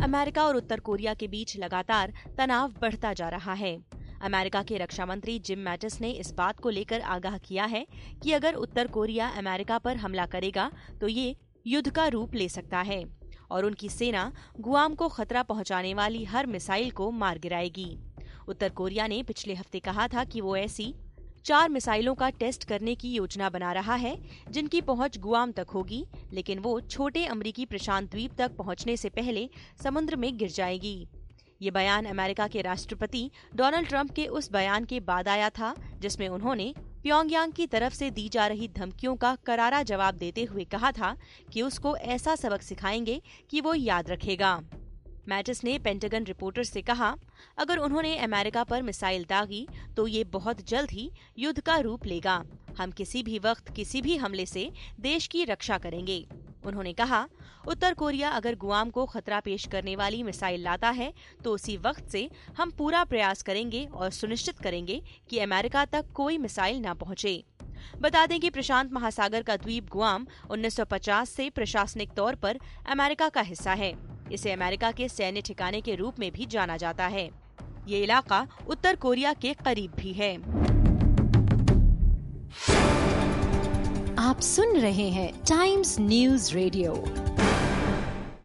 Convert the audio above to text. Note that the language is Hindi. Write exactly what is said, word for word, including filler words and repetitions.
अमेरिका और उत्तर कोरिया के बीच लगातार तनाव बढ़ता जा रहा है। अमेरिका के रक्षा मंत्री जिम मैटिस ने इस बात को लेकर आगाह किया है कि अगर उत्तर कोरिया अमेरिका पर हमला करेगा तो ये युद्ध का रूप ले सकता है और उनकी सेना गुआम को खतरा पहुंचाने वाली हर मिसाइल को मार गिराएगी। उत्तर कोरिया ने पिछले हफ्ते कहा था कि वो ऐसी चार मिसाइलों का टेस्ट करने की योजना बना रहा है जिनकी पहुंच गुआम तक होगी, लेकिन वो छोटे अमेरिकी प्रशांत द्वीप तक पहुंचने से पहले समुद्र में गिर जाएगी। ये बयान अमेरिका के राष्ट्रपति डोनाल्ड ट्रंप के उस बयान के बाद आया था जिसमें उन्होंने प्योंगयांग की तरफ से दी जा रही धमकियों का करारा जवाब देते हुए कहा था कि उसको ऐसा सबक सिखाएंगे कि वो याद रखेगा। मैटिस ने पेंटागन रिपोर्टर से कहा, अगर उन्होंने अमेरिका पर मिसाइल दागी तो ये बहुत जल्द ही युद्ध का रूप लेगा। हम किसी भी वक्त किसी भी हमले से देश की रक्षा करेंगे। उन्होंने कहा, उत्तर कोरिया अगर गुआम को खतरा पेश करने वाली मिसाइल लाता है तो उसी वक्त से हम पूरा प्रयास करेंगे और सुनिश्चित करेंगे कि अमेरिका तक कोई मिसाइल न पहुंचे। बता दें कि प्रशांत महासागर का द्वीप गुआम उन्नीस सौ पचास से प्रशासनिक तौर पर अमेरिका का हिस्सा है। इसे अमेरिका के सैन्य ठिकाने के रूप में भी जाना जाता है। ये इलाका उत्तर कोरिया के करीब भी है। आप सुन रहे हैं टाइम्स न्यूज रेडियो।